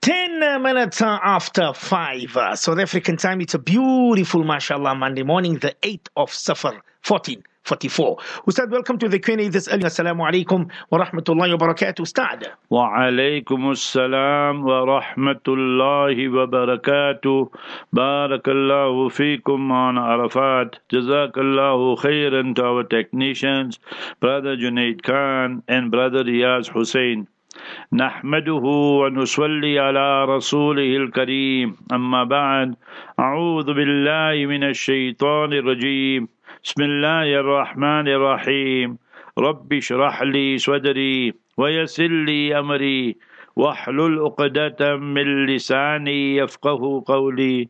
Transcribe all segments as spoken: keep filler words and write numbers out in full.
ten minutes uh, after five, uh, South African time. It's a beautiful, mashallah, Monday morning, the eighth of Safar, fourteen forty-four. Ustad, welcome to the Q and A this early. Assalamu alaikum wa rahmatullahi wa barakatuh. Ustad. Wa alaikum assalam wa rahmatullahi wa barakatuh. Barakallahu feekum on Arafat. Jazakallahu khairan to our technicians, Brother Junaid Khan and Brother Riyaz Hussain. نحمده ونصلي على رسوله الكريم أما بعد أعوذ بالله من الشيطان الرجيم بسم الله الرحمن الرحيم رب اشرح لي صدري ويسر لي أمري واحلل عقدة من لساني يفقه قولي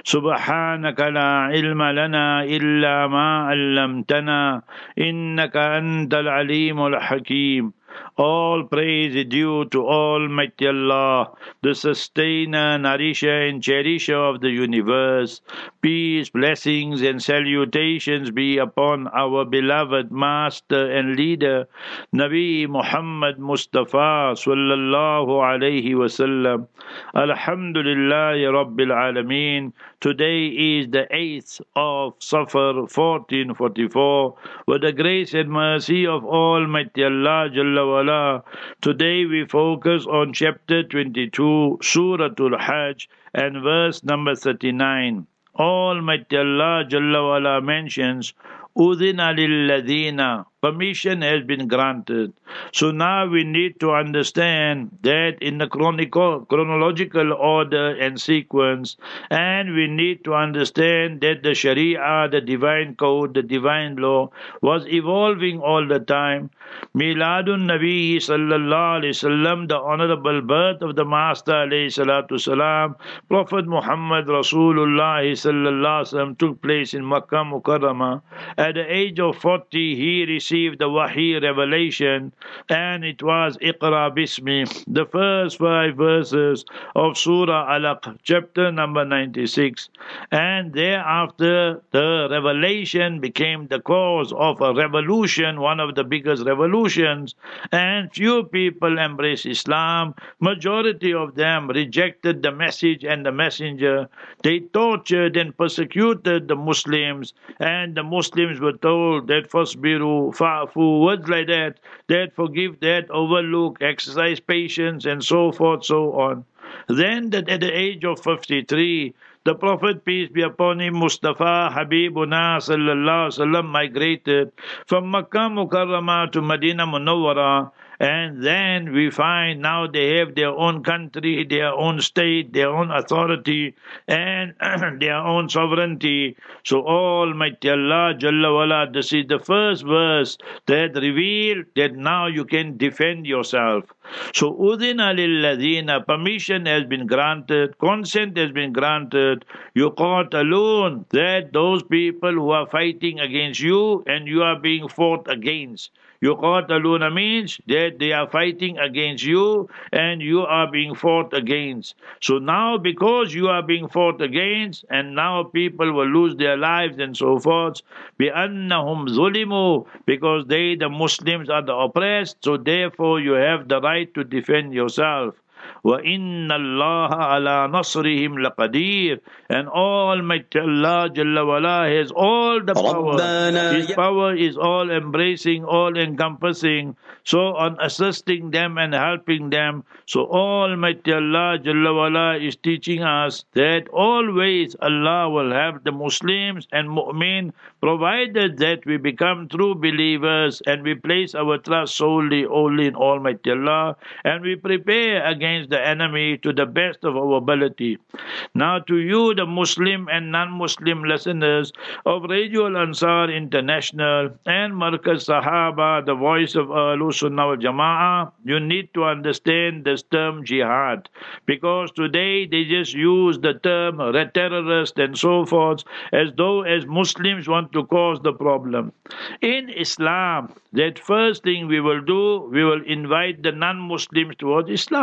سبحانك لا علم لنا إلا ما علمتنا إنك أنت العليم الحكيم. All praise is due to Almighty Allah, the sustainer, nourisher and cherisher of the universe. Peace, blessings and salutations be upon our beloved master and leader, Nabi Muhammad Mustafa sallallahu alayhi wasallam. Alhamdulillahi Rabbil Alameen. Today is the eighth of Safar fourteen forty-four. With the grace and mercy of Almighty Allah Jalla wala, today we focus on chapter twenty-two, Suratul Hajj, and verse number thirty-nine. Almighty Allah Jalla wala mentions, Udhina lilladhina, permission has been granted. So now we need to understand that in the chronicle, chronological order and sequence, and we need to understand that the Sharia, the divine code, the divine law, was evolving all the time. Miladun Nabi sallallahu alayhi wasallam, the honorable birth of the Master alayhi salatu salam, Prophet Muhammad Rasulullah sallallahu alayhi wasallam, took place in Makkah Mukarramah. At the age of forty, he received the Wahi revelation, and it was Iqra Bismi, the first five verses of Surah Alaq, chapter number ninety-six. And thereafter, the revelation became the cause of a revolution, one of the biggest revolutions, and few people embraced Islam. Majority of them rejected the message and the messenger. They tortured and persecuted the Muslims, and the Muslims were told that fasbiru, fa'fu, words like that, that forgive, that overlook, exercise patience, and so forth, so on. Then that at the age of fifty-three, the Prophet, peace be upon him, Mustafa Habibuna sallallahu alaihi wasallam, migrated from Makkah Mukarramah to Medina Munawwara. And then we find now they have their own country, their own state, their own authority, and their own sovereignty. So Almighty Allah Jalla wala, this is the first verse that revealed that now you can defend yourself. So Udhina lilladhina, permission has been granted, consent has been granted. You caught alone that those people who are fighting against you and you are being fought against. Yuqataluna means that they are fighting against you and you are being fought against. So now because you are being fought against and now people will lose their lives and so forth, بِأَنَّهُمْ ظُلِمُوا, because they, the Muslims, are the oppressed, so therefore you have the right to defend yourself. وَإِنَّ اللَّهَ عَلَى نَصْرِهِمْ لَقَدِيرٌ, and Almighty Allah Jalla wala has all the power. His power is all embracing, all encompassing, so on assisting them and helping them. So Almighty Allah Jalla wala is teaching us that always Allah will have the Muslims and mu'min, provided that we become true believers and we place our trust solely only in Almighty Allah, and we prepare against the enemy to the best of our ability. Now to you, the Muslim and non-Muslim listeners of Radio Al-Ansar International and Markaz Sahaba, the voice of Ahlus Sunnah wal Jama'ah, you need to understand this term jihad, because today they just use the term terrorist and so forth as though as Muslims want to cause the problem. In Islam, that first thing we will do, we will invite the non-Muslims towards Islam.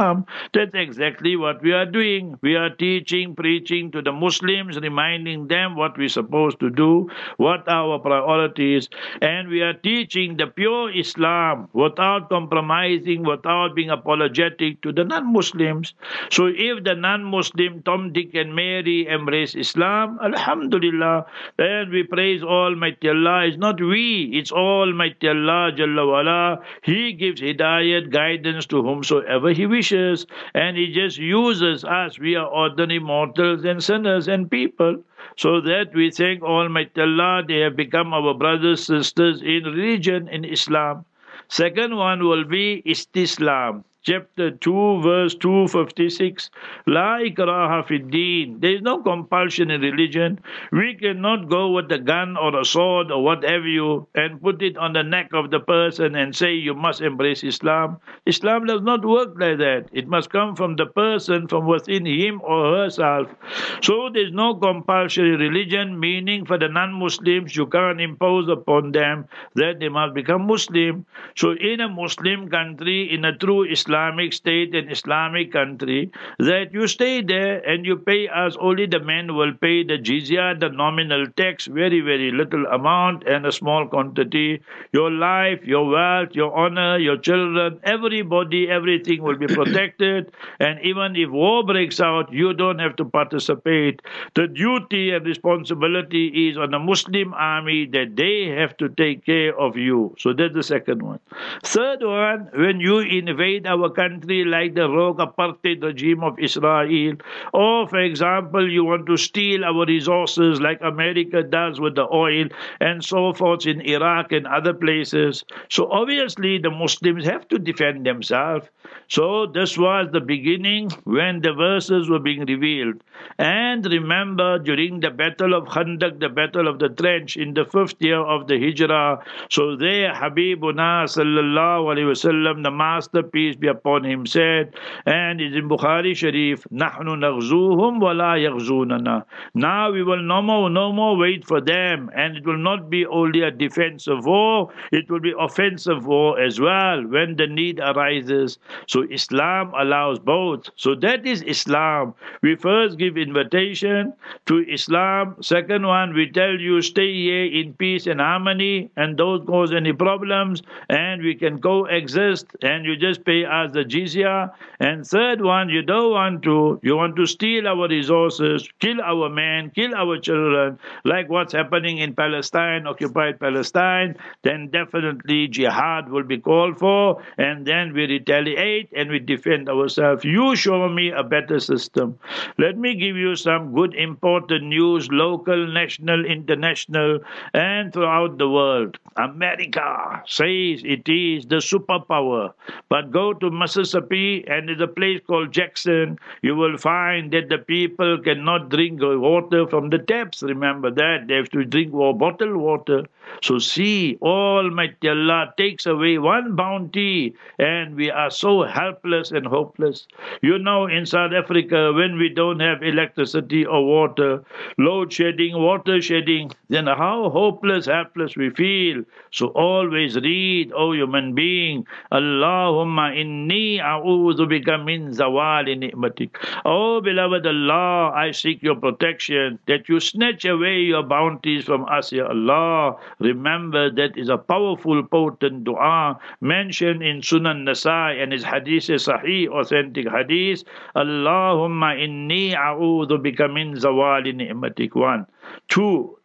That's exactly what we are doing. We are teaching, preaching to the Muslims, reminding them what we're supposed to do, what our priorities, and we are teaching the pure Islam without compromising, without being apologetic to the non-Muslims. So if the non-Muslim Tom, Dick and Mary embrace Islam, Alhamdulillah, then we praise Almighty Allah. It's not we, it's Almighty Allah Jalla wala. He gives hidayat, guidance to whomsoever He wishes, and He just uses us. We are ordinary mortals and sinners and people. So that we thank Almighty Allah, they have become our brothers, sisters in religion, in Islam. Second one will be Istislam. Chapter two, verse two fifty-six. La ikraha fid deen. There is no compulsion in religion. We cannot go with a gun or a sword or what have you and put it on the neck of the person and say you must embrace Islam. Islam does not work like that. It must come from the person, from within him or herself. So there is no compulsion in religion, meaning for the non-Muslims, you can't impose upon them that they must become Muslim. So in a Muslim country, in a true Islam, Islamic state and Islamic country, that you stay there and you pay us, only the men will pay the jizya, the nominal tax, very, very little amount and a small quantity. Your life, your wealth, your honor, your children, everybody, everything will be protected. And even if war breaks out, you don't have to participate. The duty and responsibility is on the Muslim army that they have to take care of you. So that's the second one. Third one, when you invade our country like the rogue apartheid regime of Israel, or for example, you want to steal our resources like America does with the oil and so forth in Iraq and other places. So obviously the Muslims have to defend themselves. So this was the beginning when the verses were being revealed. And remember, during the battle of Khandaq, the battle of the trench in the fifth year of the Hijrah, so there Habibuna sallallahu alayhi wasallam, the master, peace be upon him, said, and it's in Bukhari Sharif, Nahnu naghzuhum wa la yaghzunana. Now we will no more, no more wait for them, and it will not be only a defensive war, it will be offensive war as well when the need arises. So Islam allows both. So that is Islam. We first give invitation to Islam. Second one, we tell you stay here in peace and harmony and don't cause any problems and we can coexist and you just pay us the jizya. And third one, you don't want to, you want to steal our resources, kill our men, kill our children, like what's happening in Palestine, occupied Palestine, then definitely jihad will be called for and then we retaliate and we defend ourselves. You show me a better system. Let me give you some good important news, local, national, international, and throughout the world. America says it is the superpower. But go to Mississippi and there's a place called Jackson. You will find that the people cannot drink water from the taps. Remember that. They have to drink bottled water. So see, Almighty Allah takes away one bounty and we are so helpless and hopeless. You know, in South Africa, when we don't have electricity or water, load shedding, water shedding, then how hopeless, helpless we feel. So always read, O human being, Allahumma inni a'udhu bika min zawali ni'matik. Oh beloved Allah, I seek your protection, that you snatch away your bounties from us, Ya Allah. Remember, that is a powerful, potent dua mentioned in Sunan Nasai and is hadith sahih, authentic hadith. Allahumma inni a'udhu bika min zawali ni'matik. One. Two.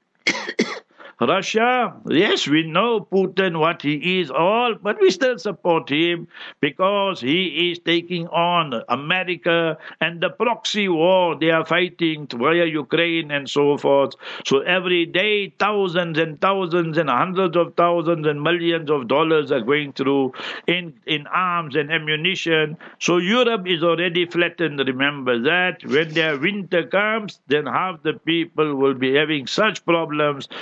Russia, yes, we know Putin, what he is all, but we still support him because he is taking on America and the proxy war they are fighting via Ukraine and so forth. So every day, thousands and thousands and hundreds of thousands and millions of dollars are going through in, in arms and ammunition. So Europe is already flattened. Remember that. When their winter comes, then half the people will be having such problems beyond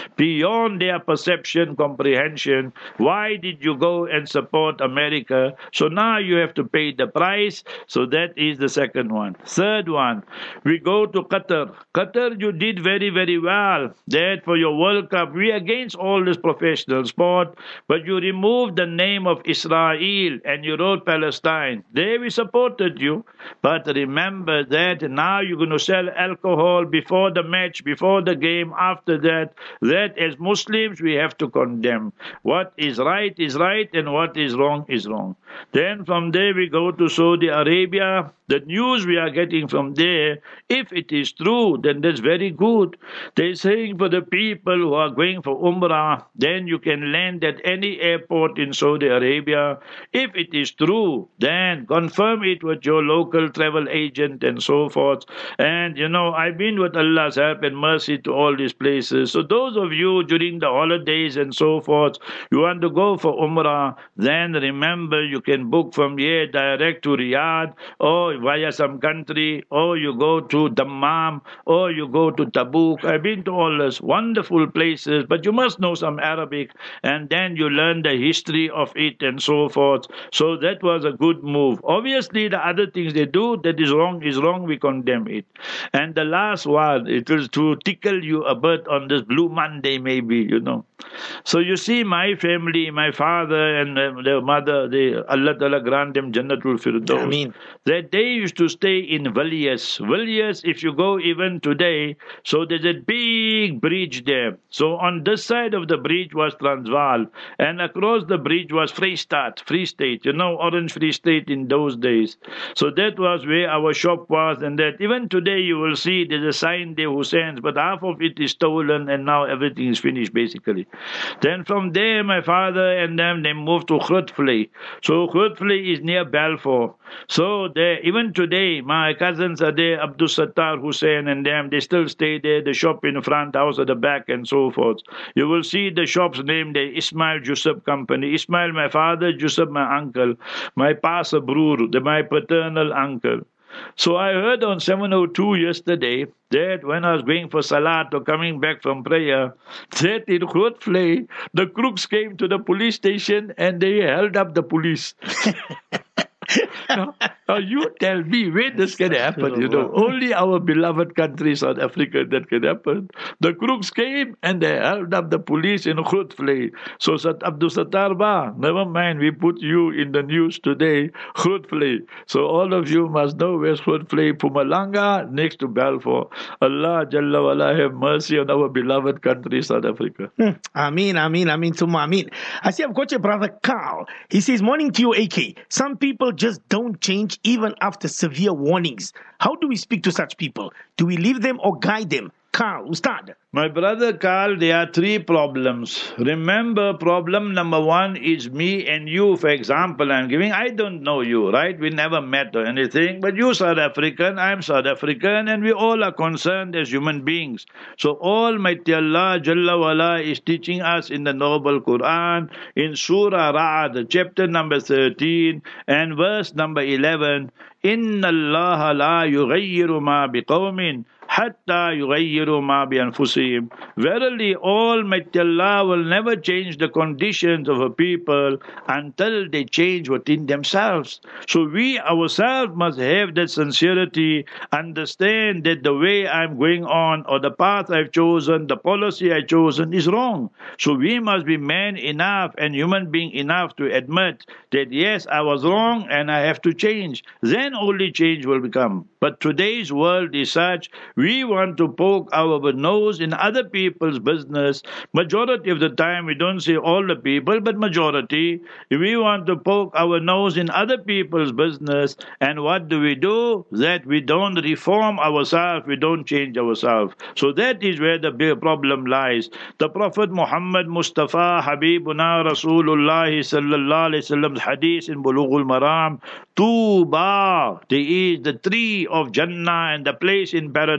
beyond their perception, comprehension. Why did you go and support America? So now you have to pay the price. So that is the second one. Third one, we go to Qatar. Qatar, you did very, very well. That for your World Cup, we are against all this professional sport, but you removed the name of Israel and you wrote Palestine. There we supported you. But remember that now you're going to sell alcohol before the match, before the game, after that. That as Muslims we have to condemn. What is right is right and what is wrong is wrong. Then from there we go to Saudi Arabia. The news we are getting from there, if it is true, then that's very good. They're saying for the people who are going for Umrah, then you can land at any airport in Saudi Arabia. If it is true, then confirm it with your local travel agent and so forth. And, you know, I've been with Allah's help and mercy to all these places. So those of you during the holidays and so forth, you want to go for Umrah, then remember you can book from here direct to Riyadh or via some country, or you go to Dammam, or you go to Tabuk. I've been to all those wonderful places, but you must know some Arabic, and then you learn the history of it and so forth. So that was a good move. Obviously, the other things they do that is wrong is wrong, we condemn it. And the last one, it was to tickle you a bit on this Blue Monday, maybe, you know. So you see, my family, my father and uh, their mother, they, Allah Ta'ala grant them Jannatul Firdaus. I mean, that they used to stay in Villiers. Villiers, if you go even today, so there's a big bridge there. So on this side of the bridge was Transvaal, and across the bridge was Freestate, Free State, you know, Orange Free State in those days. So that was where our shop was, and that even today you will see there's a sign there Hussein's, but half of it is stolen, and now everything is finished basically. Then from there, my father and them, they moved to Grootvlei. So Grootvlei is near Balfour. So there, even today, my cousins are there, Abdul Sattar, Hussein and them, they still stay there, the shop in the front, house at the back and so forth. You will see the shops named the Ismail Jusuf Company. Ismail, my father, Jusuf, my uncle, my Pasa Broer, the, my paternal uncle. So I heard on seven oh two yesterday that when I was going for Salat or coming back from prayer, that in Grootvlei, the crooks came to the police station and they held up the police. Now, now you tell me when this can happen, you know. Only our beloved country, South Africa, that can happen. The crooks came and they held up the police in Grootvlei. So Abdul Sattar Ba, never mind, we put you in the news today, Grootvlei. So all of you must know where's Grootvlei, Mpumalanga, next to Balfour. Allah Jalla wala have mercy on our beloved country, South Africa. Hmm. Ameen, Ameen, Ameen, Summa Ameen. I see I've got your brother Carl. He says, morning to you, A K. Some people just don't change even after severe warnings. How do we speak to such people? Do we leave them or guide them? Carl, Ustad. My brother Carl, there are three problems. Remember, problem number one is me and you, for example, I'm giving. I don't know you, right? We never met or anything, but you're South African, I'm South African, and we all are concerned as human beings. So Almighty Allah Jalla wala is teaching us in the Noble Quran, in Surah Ra'ad, chapter number thirteen, and verse number eleven, Inna Allah la yughayyiru ma biqawmin hatta yughayyiru ma bi anfusihim. Verily, Almighty Allah will never change the conditions of a people until they change within themselves. So we ourselves must have that sincerity, understand that the way I'm going on or the path I've chosen, the policy I've chosen is wrong. So we must be man enough and human being enough to admit that yes, I was wrong and I have to change. Then only change will become. But today's world is such, we want to poke our nose in other people's business. Majority of the time, we don't say all the people, but majority. We want to poke our nose in other people's business. And what do we do? That we don't reform ourselves, we don't change ourselves. So that is where the big problem lies. The Prophet Muhammad Mustafa Habibuna Rasulullah Sallallahu Alaihi Wasallam's hadith in Bulughul Maram, Tuba, there is the tree of Jannah and the place in paradise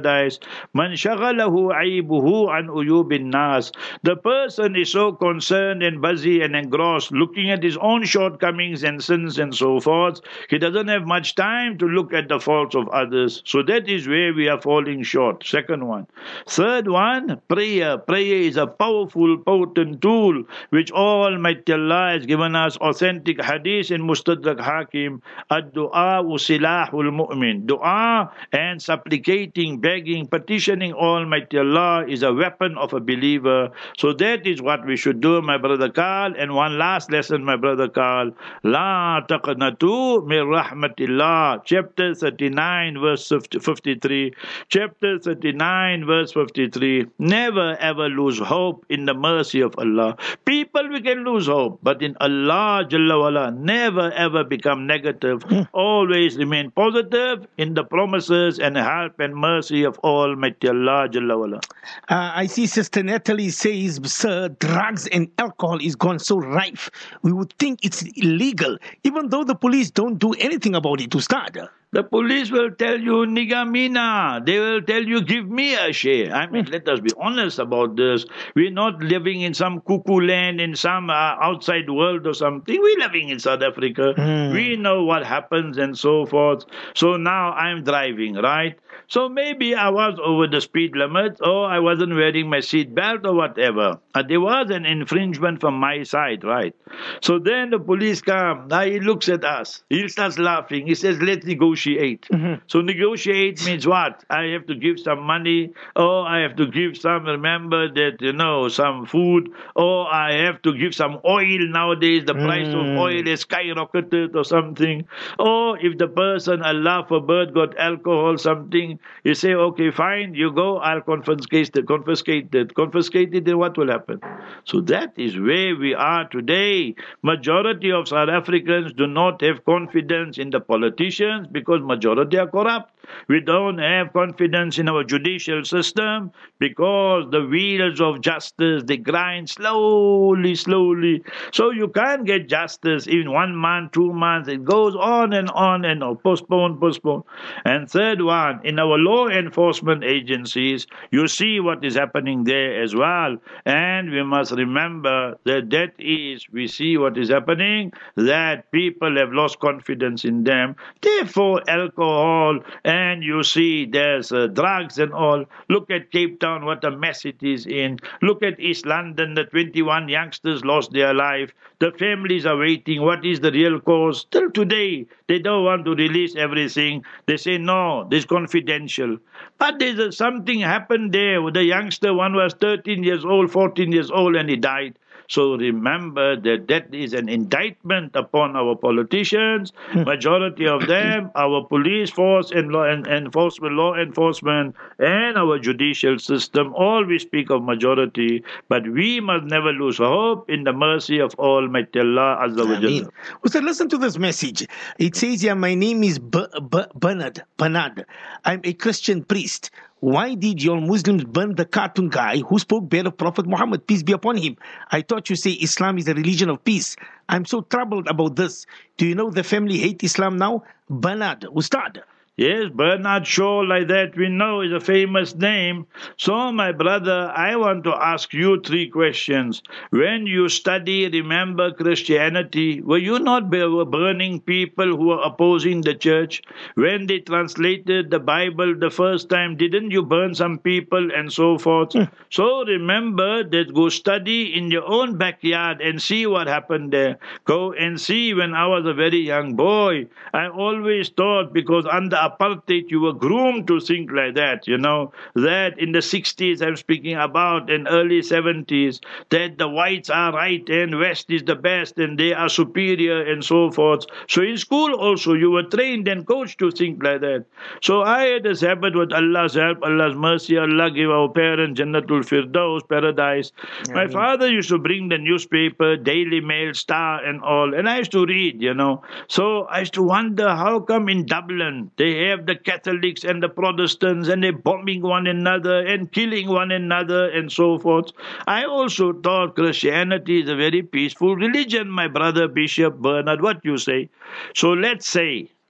paradise. Man shaghalahu aibuhu an uyubin nas. The person is so concerned and busy and engrossed, looking at his own shortcomings and sins and so forth. He doesn't have much time to look at the faults of others. So that is where we are falling short. Second one. Third one, prayer. Prayer is a powerful, potent tool which Almighty Allah has given us authentic hadith in Mustadrak Hakim. Ad-du'a silahul mu'min. Dua and supplicating, begging, petitioning Almighty Allah is a weapon of a believer. So that is what we should do, my brother Karl. And one last lesson, my brother Karl. La taqnatu min rahmatillah. Chapter thirty-nine, verse fifty-three. Chapter thirty-nine, verse fifty-three. Never ever lose hope in the mercy of Allah. People, we can lose hope, but in Allah Jalla wala, never ever become negative. Always remain positive in the promises and help and mercy of Almighty Allah Jalla wala. Uh, I see Sister Natalie says, sir, drugs and alcohol is gone so rife. We would think it's illegal, even though the police don't do anything about it to start. The police will tell you, Nigamina. They will tell you, give me a share. I mean, let us be honest about this. We're not living in some cuckoo land, in some uh, outside world or something. We're living in South Africa. Mm. We know what happens and so forth. So now I'm driving, right? So maybe I was over the speed limit, or I wasn't wearing my seat belt or whatever. Uh, there was an infringement from my side, right? So then the police come. Now he looks at us. He starts laughing. He says, let's negotiate. Mm-hmm. So negotiate means what? I have to give some money, or I have to give some, remember that, you know, some food, or I have to give some oil. Nowadays, the price mm. of oil is skyrocketed or something. Or if the person, Allah forbid, got alcohol, something, you say, okay, fine, you go, I'll confiscate it, confiscate it, confiscate it, then what will happen? So that is where we are today. Majority of South Africans do not have confidence in the politicians because majority are corrupt. We don't have confidence in our judicial system because the wheels of justice, they grind slowly, slowly. So you can't get justice in one month, two months. It goes on and on and on, postpone, postpone. And third one, in our law enforcement agencies, you see what is happening there as well. And we must remember that that is, we see what is happening, that people have lost confidence in them. Therefore, alcohol and And you see there's uh, drugs and all. Look at Cape Town, what a mess it is in. Look at East London, the twenty-one youngsters lost their life. The families are waiting. What is the real cause? Till today, they don't want to release everything. They say, no, this is confidential. But there's uh, something happened there. The youngster, one was thirteen years old, fourteen years old, and he died. So remember that that is an indictment upon our politicians, majority of them, our police force and law and enforcement, law enforcement, and our judicial system. All we speak of majority, but we must never lose hope in the mercy of Almighty Allah Azza wa Jalla. So listen to this message. It says here, my name is B- B- Bernard. Bernard. I'm a Christian priest. Why did your Muslims burn the cartoon guy who spoke bad of Prophet Muhammad, peace be upon him? I thought you say Islam is a religion of peace. I'm so troubled about this. Do you know the family hate Islam now? Bernard, Ustad. Yes, Bernard Shaw, like that, we know is a famous name. So, my brother, I want to ask you three questions. When you study, remember Christianity, were you not burning people who were opposing the church? When they translated the Bible the first time, didn't you burn some people and so forth? Mm. So, remember that go study in your own backyard and see what happened there. Go and see when I was a very young boy. I always thought, because under apartheid, you were groomed to think like that, you know, that in the sixties, I'm speaking about, and early seventies, that the whites are right and West is the best and they are superior and so forth. So in school also, you were trained and coached to think like that. So I had this habit with Allah's help, Allah's mercy, Allah give our parents Jannatul Firdaus, paradise. Yeah, My father used to bring the newspaper, Daily Mail, Star and all, and I used to read, you know. So I used to wonder, how come in Dublin, they have the Catholics and the Protestants and they're bombing one another and killing one another and so forth. I also thought Christianity is a very peaceful religion, my brother Bishop Bernard. What you say? So let's say,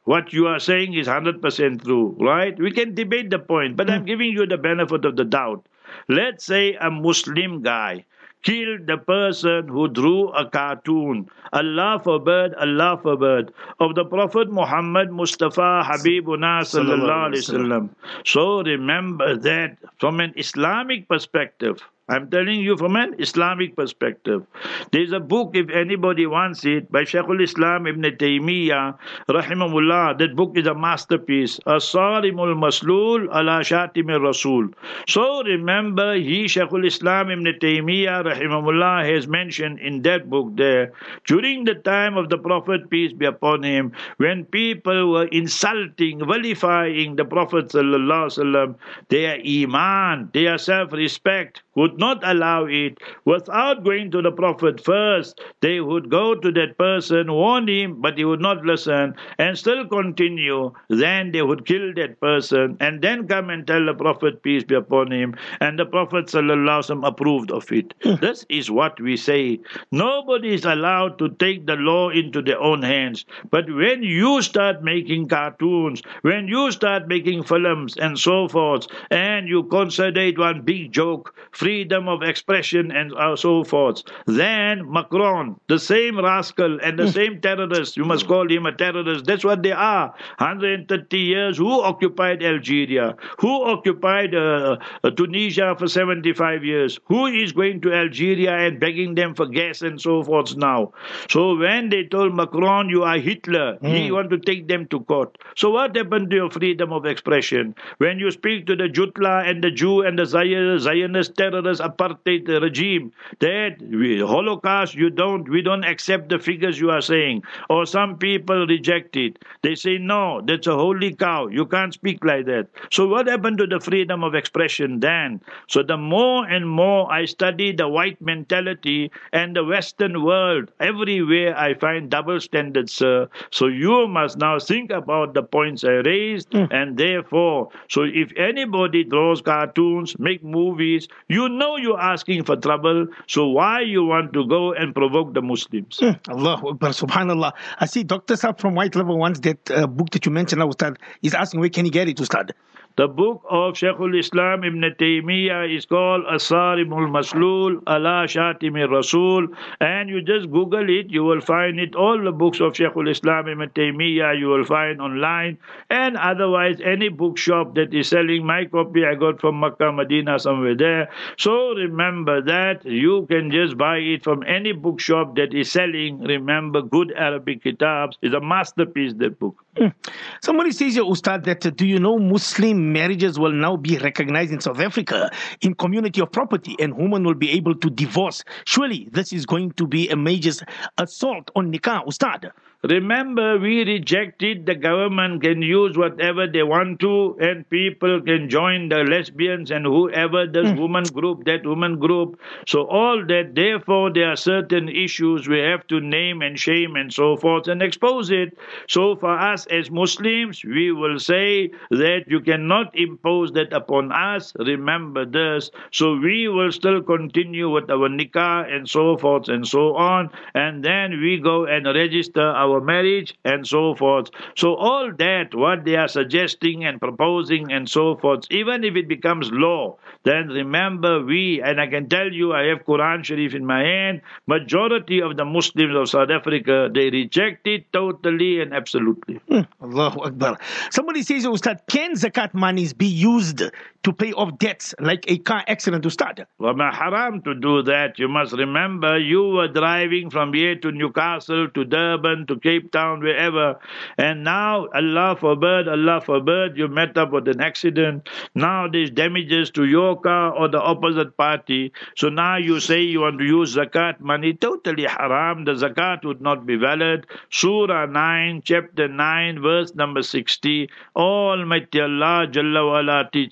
what you are saying is one hundred percent true, right? We can debate the point, but I'm giving you the benefit of the doubt. Let's say a Muslim guy killed the person who drew a cartoon, Allah forbid, Allah forbid, of the Prophet Muhammad Mustafa Habibuna sallallahu alaihi wasallam. So remember that from an Islamic perspective, I'm telling you from an Islamic perspective. There's a book, if anybody wants it, by Shaykhul Islam Ibn Taymiyyah, rahimahullah. That book is a masterpiece. As-Sarimul Maslul ala Shatimir Rasul. So remember, he, Shaykhul Islam Ibn Taymiyyah, rahimahullah, has mentioned in that book there, during the time of the Prophet, peace be upon him, when people were insulting, vilifying the Prophet sallallahu alaihi wasallam, their iman, their self-respect would not allow it. Without going to the Prophet first, they would go to that person, warn him, but he would not listen, and still continue. Then they would kill that person, and then come and tell the Prophet, peace be upon him, and the Prophet sallallahu alaihi wasallam approved of it. This is what we say. Nobody is allowed to take the law into their own hands. But when you start making cartoons, when you start making films and so forth, and you consider it one big joke, freedom of expression and so forth, then Macron, the same rascal and the same terrorist, you must call him a terrorist, that's what they are. one hundred thirty years, who occupied Algeria? Who occupied uh, Tunisia for seventy-five years? Who is going to Algeria and begging them for gas and so forth now? So when they told Macron, you are Hitler, mm. he want to take them to court. So what happened to your freedom of expression? When you speak to the Jutla and the Jew and the Zionist terrorist apartheid regime, that we, Holocaust, you don't, we don't accept the figures you are saying. Or some people reject it. They say, no, that's a holy cow. You can't speak like that. So what happened to the freedom of expression then? So the more and more I study the white mentality and the Western world, everywhere I find double standards, sir. So you must now think about the points I raised, mm. and therefore, so if anybody draws cartoons, make movies, you know you're asking for trouble, so why you want to go and provoke the Muslims? Mm. Allahu Akbar, subhanallah. I see Doctor Saab from White Level wants that uh, book that you mentioned, Ustad. He's asking where can he get it, Ustad? The book of Shaykhul Islam Ibn Taymiyyah is called As-Sarimul Maslul ala Shatimir Rasul, and you just Google it, you will find it. All the books of Shaykhul Islam Ibn Taymiyyah you will find online, and otherwise any bookshop that is selling my copy I got from Makkah, Medina, somewhere there. So remember that you can just buy it from any bookshop that is selling, remember, good Arabic kitabs. It's a masterpiece, that book. Mm. Somebody says here, Ustad, that uh, do you know Muslim marriages will now be recognized in South Africa in community of property, and women will be able to divorce? Surely this is going to be a major assault on nikah, Ustad. Remember, we rejected the government can use whatever they want to, and people can join the lesbians and whoever, this mm. woman group, that woman group. So all that, therefore, there are certain issues we have to name and shame and so forth and expose it. So for us as Muslims, we will say that you cannot impose that upon us. Remember this. So we will still continue with our nikah and so forth and so on, and then we go and register our our marriage and so forth. So all that, what they are suggesting and proposing and so forth, even if it becomes law, then remember we, and I can tell you, I have Quran Sharif in my hand, majority of the Muslims of South Africa, they reject it totally and absolutely. Mm. Allahu Akbar. Somebody says, Ustad, can zakat monies be used to pay off debts like a car accident, Ustad? Well, haram to do that. You must remember, you were driving from here to Newcastle, to Durban, to Cape Town, wherever, and now, Allah forbid, Allah forbid, you met up with an accident. Now there's damages to your car or the opposite party. So now you say you want to use zakat money. Totally haram. The zakat would not be valid. Surah nine, chapter nine, verse number sixty. Almighty Allah Jalla wa Ala teaches us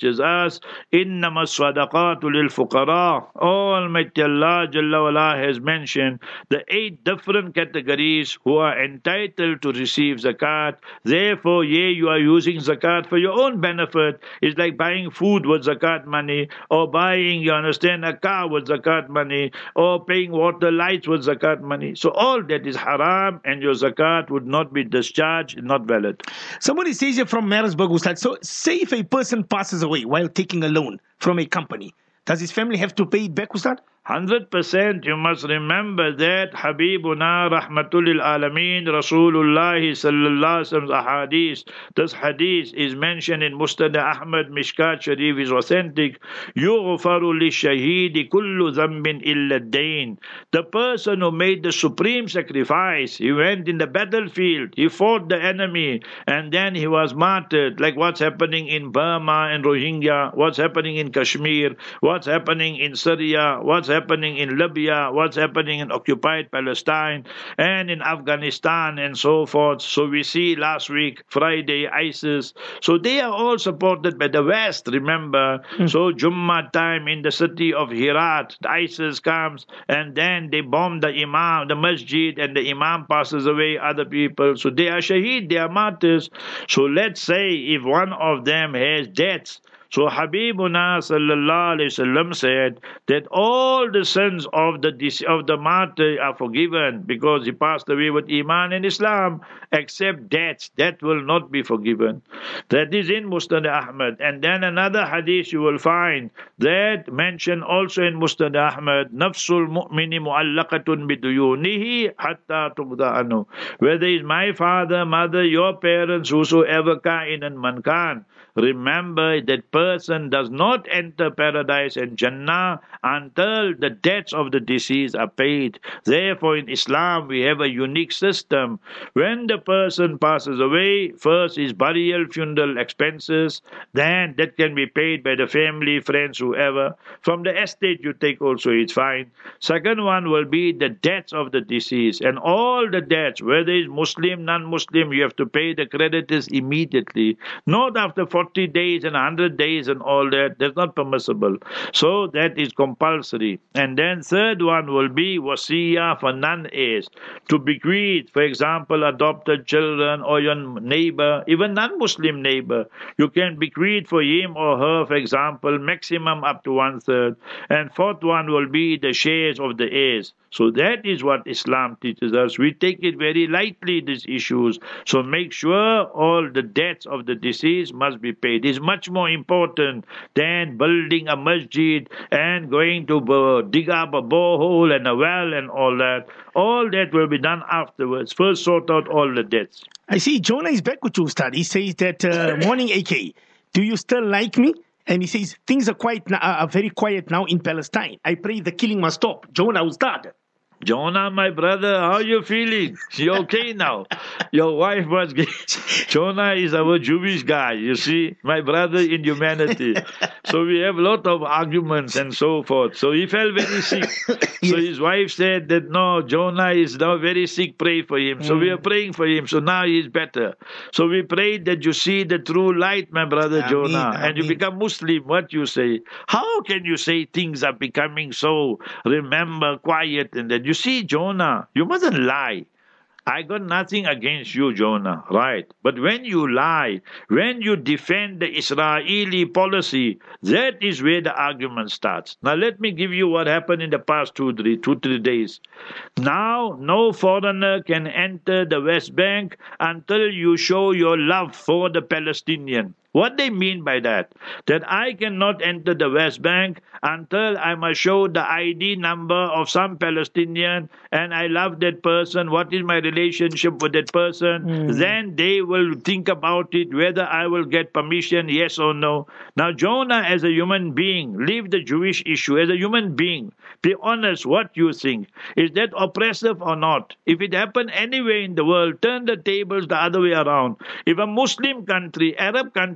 us, إِنَّمَا الصَّدَقَاتُ لِلْفُقَرَاءِ. Almighty Allah Jalla wala has mentioned the eight different categories who are entitled to receive zakat. Therefore, yeah, you are using zakat for your own benefit. It's like buying food with zakat money, or buying, you understand, a car with zakat money, or paying water, lights with zakat money. So all that is haram, and your zakat would not be discharged, not valid. Somebody says here from Maritzburg, Ustad, so say if a person passes away while taking a loan from a company, does his family have to pay it back, Ustad? one hundred percent you must remember that Habibuna Rahmatul Alameen Rasulullah Sallallahu Alaihi Wasallam's ahadith. This hadith is mentioned in Musnad Ahmad, Mishkat Sharif is authentic. Yughfaru li shahidi kullu zambin illa dain. The person who made the supreme sacrifice, he went in the battlefield, he fought the enemy, and then he was martyred, like what's happening in Burma and Rohingya, what's happening in Kashmir, what's happening in Syria, what's happening in Libya, what's happening in occupied Palestine and in Afghanistan and so forth. So we see last week, Friday, ISIS. So they are all supported by the West, remember. Mm. So Jummah time in the city of Herat, the ISIS comes and then they bomb the Imam, the masjid, and the Imam passes away, other people. So they are shaheed, they are martyrs. So let's say if one of them has debts, so Habibuna Sallallahu Alaihi Wasallam said that all the sins of the of the martyr are forgiven because he passed away with Iman and Islam, except debts. That will not be forgiven. That is in Musnad Ahmad. And then another hadith you will find that mentioned also in Musnad Ahmad, Nafsul mu'mini mu'allaqatun biduyunihi hatta tuqda anhu. Whether it's my father, mother, your parents, whosoever ka'inan man kan, remember that person does not enter paradise and Jannah until the debts of the deceased are paid. Therefore, in Islam, we have a unique system. When the person passes away, first is burial, funeral expenses, then that can be paid by the family, friends, whoever. From the estate you take also, it's fine. Second one will be the debts of the deceased. And all the debts, whether it's Muslim, non-Muslim, you have to pay the creditors immediately. Not after forty days and one hundred days and all that. That's not permissible. So that is compulsory. And then third one will be wasiyah for non-heirs. To bequeath, for example, adopted children or your neighbor, even non-Muslim neighbor. You can bequeath for him or her, for example, maximum up to one-third. And fourth one will be the shares of the heirs. So that is what Islam teaches us. We take it very lightly, these issues. So make sure all the debts of the deceased must be paid. It's much more important than building a masjid and going to uh, dig up a borehole and a well and all that. All that will be done afterwards. First sort out all the debts. I see Jonah is back with you, Ustad. He says that, uh, morning A K, do you still like me? And he says, things are quite are very quiet now in Palestine. I pray the killing must stop. Jonah, Ustad. Jonah, my brother, how are you feeling? You okay now? Your wife was gay. Jonah is our Jewish guy, you see, my brother in humanity. So we have a lot of arguments and so forth. So he felt very sick. So his wife said that, no, Jonah is now very sick, pray for him. So mm. we are praying for him. So now he is better. So we prayed that you see the true light, my brother Ameen, Jonah, Ameen. And you become Muslim. What you say? How can you say things are becoming so, remember, quiet and that? You see, Jonah, you mustn't lie. I got nothing against you, Jonah, right? But when you lie, when you defend the Israeli policy, that is where the argument starts. Now, let me give you what happened in the past two, three, two, three days. Now, no foreigner can enter the West Bank until you show your love for the Palestinian. What they mean by that? That I cannot enter the West Bank until I must show the I D number of some Palestinian and I love that person. What is my relationship with that person? Mm. Then they will think about it, whether I will get permission, yes or no. Now, Jonah, as a human being, leave the Jewish issue. As a human being, be honest what you think. Is that oppressive or not? If it happened anywhere in the world, turn the tables the other way around. If a Muslim country, Arab country,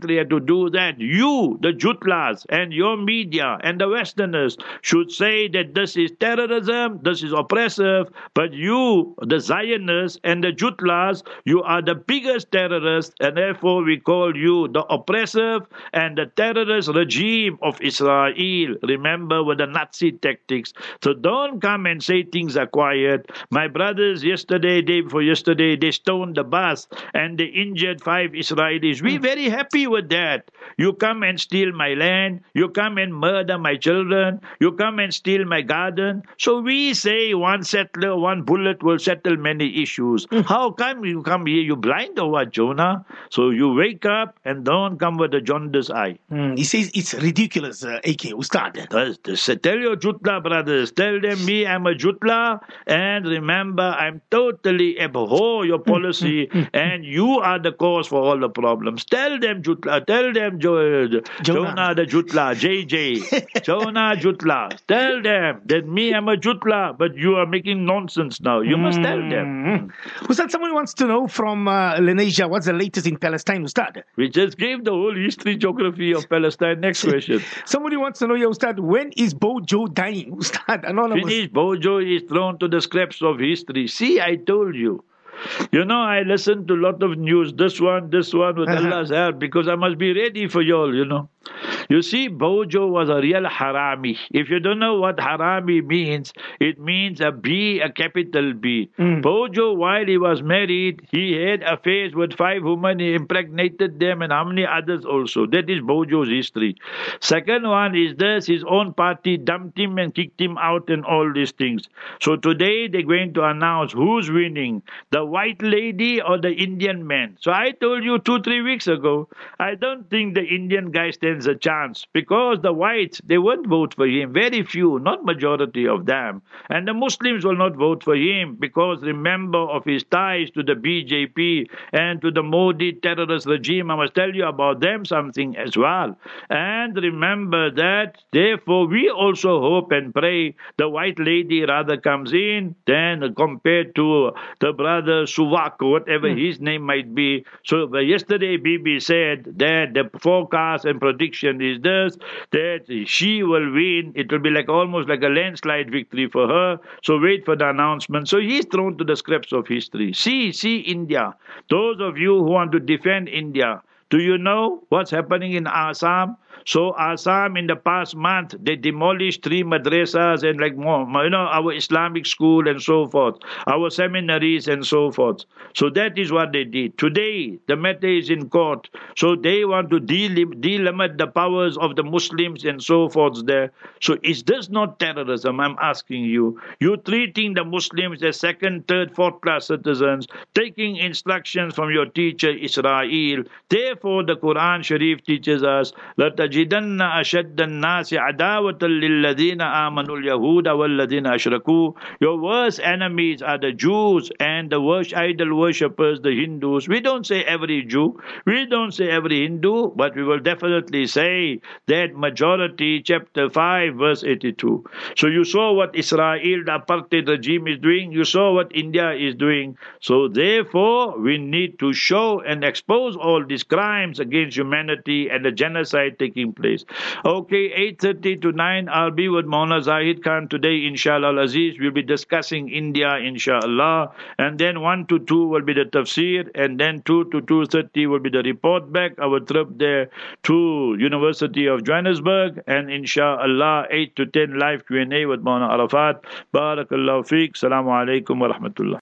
exactly had to do that. You, the Jutlas, and your media and the Westerners should say that this is terrorism, this is oppressive, but you, the Zionists and the Jutlas, you are the biggest terrorists, and therefore we call you the oppressive and the terrorist regime of Israel. Remember, with the Nazi tactics. So don't come and say things are quiet. My brothers, yesterday, day before yesterday, they stoned the bus and they injured five Israelis. We're very happy with that. You come and steal my land. You come and murder my children. You come and steal my garden. So we say one settler, one bullet will settle many issues. How come you come here? You blind or what, Jonah? So you wake up and don't come with a jaundiced eye. Mm, he says it's ridiculous, uh, A K, Ustad. Tell your Jutla brothers, tell them me I'm a Jutla, and remember I'm totally abhor your policy, and you are the cause for all the problems. Tell them Jutla, tell them jo- Jonah. Jonah the Jutla, J J, Jonah Jutla. Tell them that me I'm a Jutla, but you are making nonsense now. You must tell them. Ustad, someone wants to know from uh, Lenasia, what's the latest in Palestine, Ustad? We just gave the whole history, geography of Palestine. Next question. Somebody wants to know, yeah, Ustad, when is Bojo dying? Ustad, anonymous. Finish. Bojo is thrown to the scraps of history. See, I told you. You know, I listen to a lot of news, this one, this one, with uh-huh. Allah's help, because I must be ready for you all, you know. You see, Bojo was a real harami. If you don't know what harami means, it means a B, a capital B. Mm. Bojo, while he was married, he had affairs with five women, he impregnated them, and how many others also. That is Bojo's history. Second one is this, his own party dumped him and kicked him out and all these things. So today they're going to announce who's winning, the white lady or the Indian man. So I told you two, three weeks ago, I don't think the Indian guy stands a chance, because the whites, they won't vote for him. Very few, not majority of them. And the Muslims will not vote for him because, remember, of his ties to the B J P and to the Modi terrorist regime. I must tell you about them something as well. And remember that, therefore, we also hope and pray the white lady rather comes in than compared to the brother Suwak, whatever mm. his name might be. So uh, yesterday, Bibi said that the forecast and prediction is this, that she will win. It will be like almost like a landslide victory for her. So wait for the announcement. So he's thrown to the scraps of history. See, see India. Those of you who want to defend India, do you know what's happening in Assam? So Assam in the past month, they demolished three madrasas and like more, you know, our Islamic school and so forth, our seminaries and so forth. So that is what they did. Today, the matter is in court. So they want to delim- delimit the powers of the Muslims and so forth there. So is this not terrorism? I'm asking you. You're treating the Muslims as second, third, fourth class citizens, taking instructions from your teacher Israel. Therefore, the Quran Sharif teaches us that لَتَجِدَنَّ أَشَدَّ النَّاسِ عَدَاوَةً لِلَّذِينَ آمَنُوا الْيَهُودَ وَالَّذِينَ أَشْرَكُوا. Your worst enemies are the Jews and the worst idol worshippers, the Hindus. We don't say every Jew, we don't say every Hindu, but we will definitely say that majority, chapter five, verse eighty-two. So you saw what Israel, the apartheid regime, is doing. You saw what India is doing. So therefore, we need to show and expose all these crimes against humanity and the genocide taking place. Okay, eight thirty to nine, I'll be with Maulana Zahid Khan today, inshallah Aziz. We'll be discussing India, inshallah. And then one to two will be the tafsir, and then two to two thirty will be the report back, our trip there to University of Johannesburg, and inshallah eight to ten live Q and A with Maulana Arafat. Barakallahu feek. Assalamu alaikum wa rahmatullah.